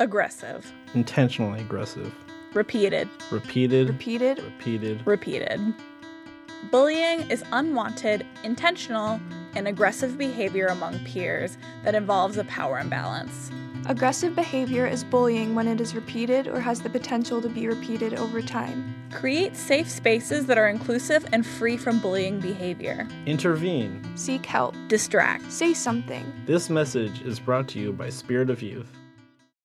Aggressive. Intentionally aggressive. Repeated. Repeated. Repeated. Repeated. Repeated. Bullying is unwanted, intentional, and aggressive behavior among peers that involves a power imbalance. Aggressive behavior is bullying when it is repeated or has the potential to be repeated over time. Create safe spaces that are inclusive and free from bullying behavior. Intervene. Seek help. Distract. Say something. This message is brought to you by Spirit of Youth.